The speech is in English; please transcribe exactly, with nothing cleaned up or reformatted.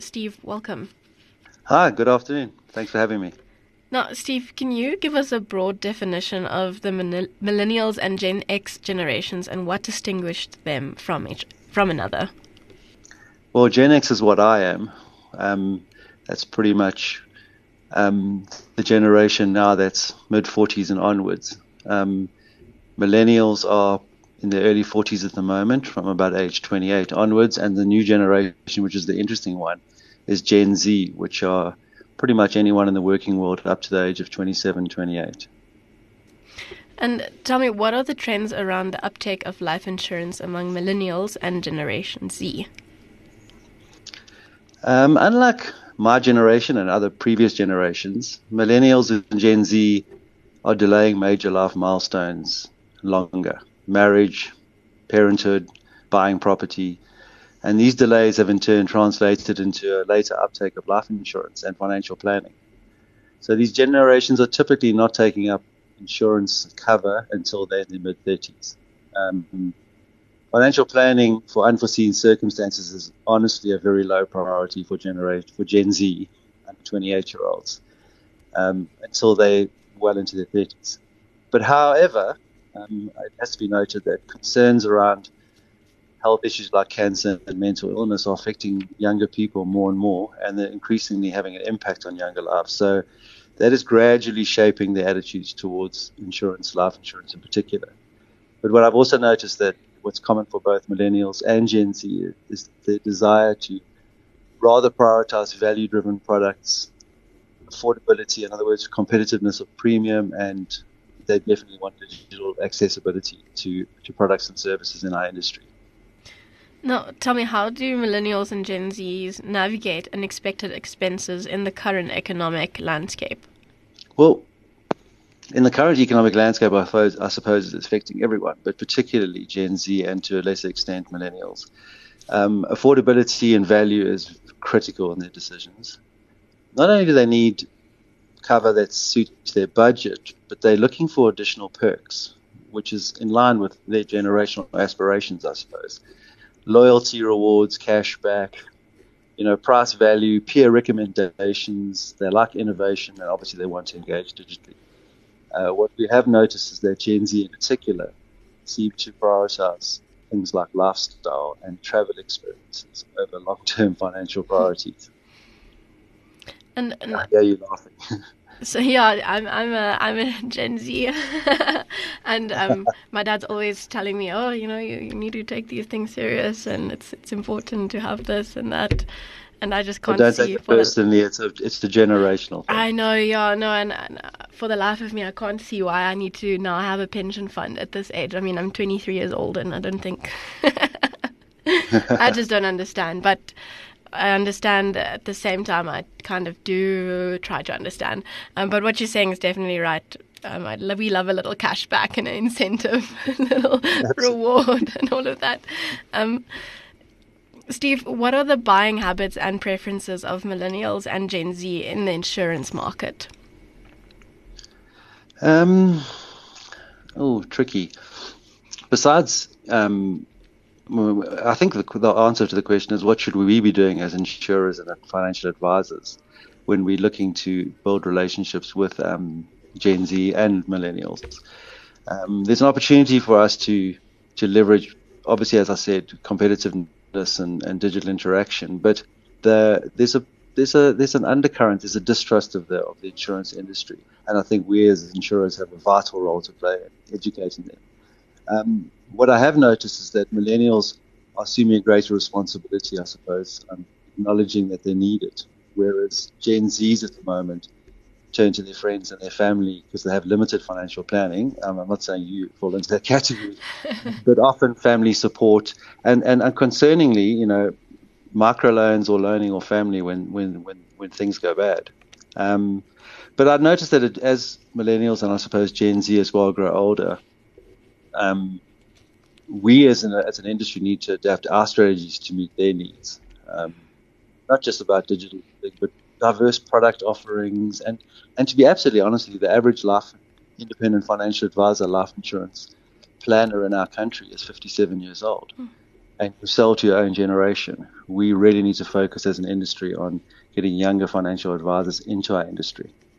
Steve, welcome. Hi, good afternoon. Thanks for having me. Now, Steve, can you give us a broad definition of the millennials and Gen X generations and what distinguished them from each from another? Well, Gen X is what I am. Um, that's pretty much um, the generation now that's mid forties and onwards. Um, millennials are in their early forties at the moment, from about age twenty-eight onwards, and the new generation, which is the interesting one, is Gen Z, which are pretty much anyone in the working world up to the age of twenty-seven, twenty-eight. And tell me, what are the trends around the uptake of life insurance among millennials and Generation Z? Um, unlike my generation and other previous generations, millennials and Gen Z are delaying major life milestones longer. Marriage, parenthood, buying property. And these delays have in turn translated into a later uptake of life insurance and financial planning. So these generations are typically not taking up insurance cover until they're in their mid-thirties. Um, financial planning for unforeseen circumstances is honestly a very low priority for generation for Gen Z and twenty-eight-year-olds um, until they're well into their thirties. But however, um, it has to be noted that concerns around health issues like cancer and mental illness are affecting younger people more and more, and they're increasingly having an impact on younger lives. So that is gradually shaping their attitudes towards insurance, life insurance in particular. But what I've also noticed that what's common for both millennials and Gen Z is their desire to rather prioritize value-driven products, affordability, in other words, competitiveness of premium, and they definitely want digital accessibility to, to products and services in our industry. Now, tell me, how do millennials and Gen Zs navigate unexpected expenses in the current economic landscape? Well, in the current economic landscape, I suppose, I suppose it's affecting everyone, but particularly Gen Z and to a lesser extent millennials. Um, affordability and value is critical in their decisions. Not only do they need cover that suits their budget, but they're looking for additional perks, which is in line with their generational aspirations, I suppose. Loyalty rewards, cash back, you know, price value, peer recommendations. They like innovation, and obviously they want to engage digitally. Uh, what we have noticed is that Gen Z in particular seem to prioritize things like lifestyle and travel experiences over long-term financial priorities. And, and I hear you laughing. So yeah, I'm I'm a I'm a Gen Z, and um, my dad's always telling me, oh, you know, you, you need to take these things serious, and it's it's important to have this and that, and I just can't But don't see take it for the, personally. It's a it's the generational thing. I know, yeah, no, and, and for the life of me, I can't see why I need to now have a pension fund at this age. I mean, I'm twenty-three years old, and I don't think I just don't understand, but. I understand at the same time. I kind of do try to understand, um, but what you're saying is definitely right. Um, I love, we love a little cash back and an incentive, a little reward, and all of that. Um, Steve, what are the buying habits and preferences of millennials and Gen Z in the insurance market? Um, oh, tricky. Besides. Um, I think the, the answer to the question is, what should we be doing as insurers and financial advisors when we're looking to build relationships with um, Gen Z and millennials? Um, there's an opportunity for us to to leverage, obviously, as I said, competitiveness and, and digital interaction. But the, there's a there's a there's an undercurrent, there's a distrust of the of the insurance industry, and I think we as insurers have a vital role to play in educating them. Um, what I have noticed is that millennials are assuming a greater responsibility, I suppose, um, acknowledging that they need it, whereas Gen Zs at the moment turn to their friends and their family because they have limited financial planning. Um, I'm not saying you fall into that category, but often family support and, and, and concerningly, you know, microloans or loaning or family when, when, when, when things go bad. Um, but I've noticed that it, as millennials and I suppose Gen Z as well grow older, Um, we as an, as an industry need to adapt our strategies to meet their needs. Um, not just about digital, but diverse product offerings. And, and to be absolutely honest with you, the average life independent financial advisor life insurance planner in our country is fifty-seven years old. Mm. and you sell to your own generation, we really need to focus as an industry on getting younger financial advisors into our industry.